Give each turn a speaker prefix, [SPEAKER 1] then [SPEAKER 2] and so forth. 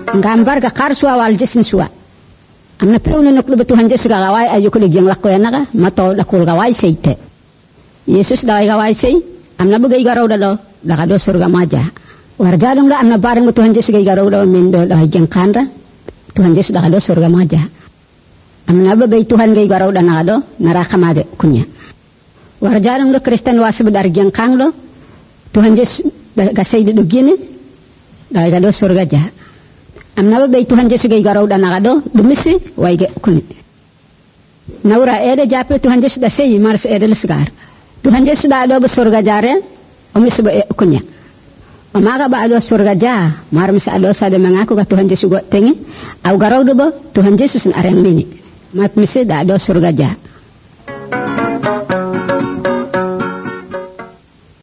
[SPEAKER 1] Gambar ka karswa wal jisin suwa. Amna pruno nuk lubu Tuhan Yesus gawai ayu kulig yang lakko yana ka mato lakul gawai seite. Yesus dawai gawai sei amna bugay garaw dalo lakado surga maja. Warjalong da amna bareng Tuhan Yesus gay garaw da mendo dawai jeng kanra Tuhan Yesus lakado surga maja. Amna babay Tuhan gay garaw da nakado naraka mage kunya. Warjalong da Kristen wasu dar jeng kanglo Tuhan Yesus gasay do gini dawai gado surga ja. Amna babay Tuhan Yesus gay garaw da nakado dumisi waige kuni. Naura ede jape Tuhan Yesus da sei mars ede lesgar. Tuhan Yesus da ado surga jare omis ba kunya. Omaga ba ado surga ja mar mis ado sa de mengaku ka Tuhan Yesus go tengi au garaw do ba Tuhan Yesus na areng mini. Mat misi da ado surga ja.